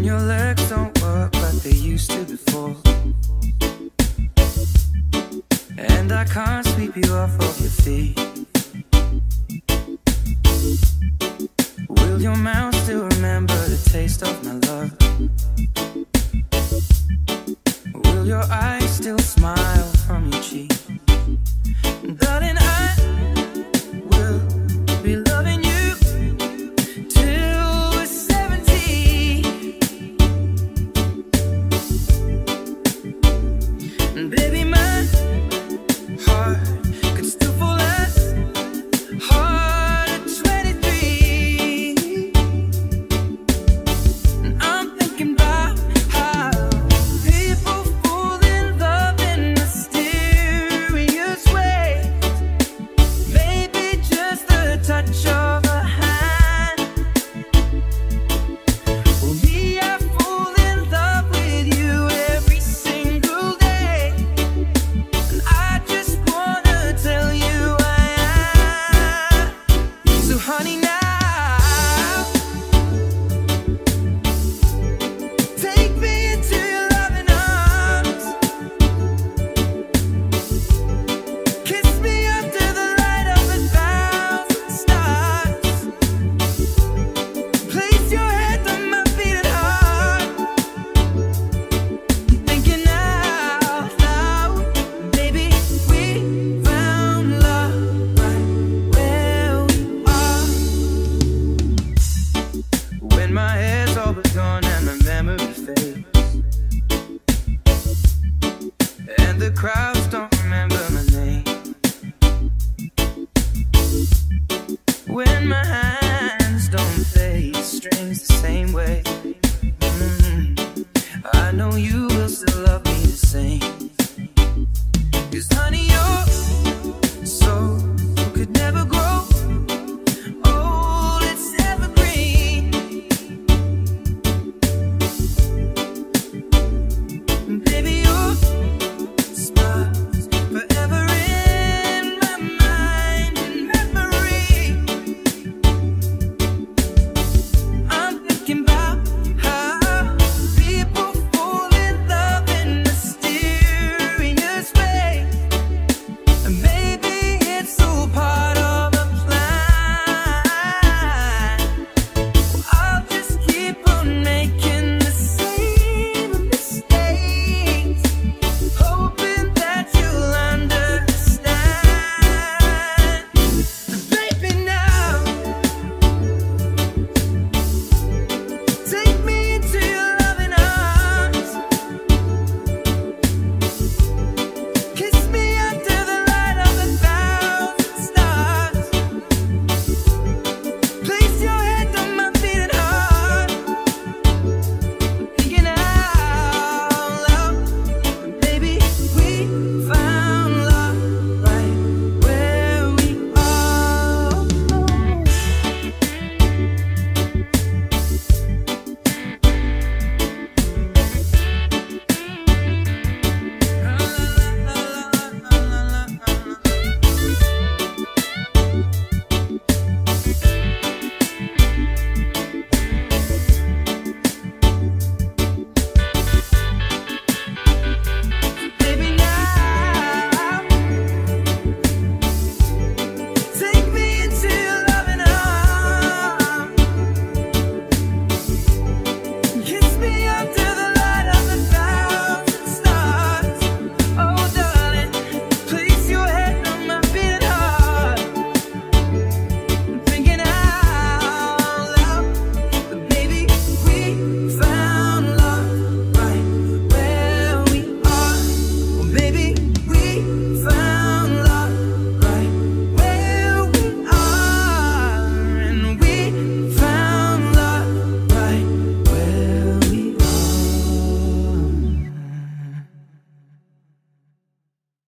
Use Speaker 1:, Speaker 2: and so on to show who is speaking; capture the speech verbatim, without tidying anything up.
Speaker 1: your legs don't work like they used to before, and I can't sweep you off of your feet. Will your mouth still remember the taste of my love? Will your eyes still smile from your cheek? Darling, I will be loving you till we're seventy. And baby, my heart could still fall as hard at twenty-three. And I'm thinking about how people fall in love in mysterious ways. Maybe just the touch of a hand. Well, me, I fall in love with you every single day, and I just wanna tell you I am. So honey, now take me into your loving arms. Kiss me under the light of a thousand stars. Place your head on my beating heart. I'm thinking out loud, baby, we found love right where we are. When my hair's all but gone and my memory fades,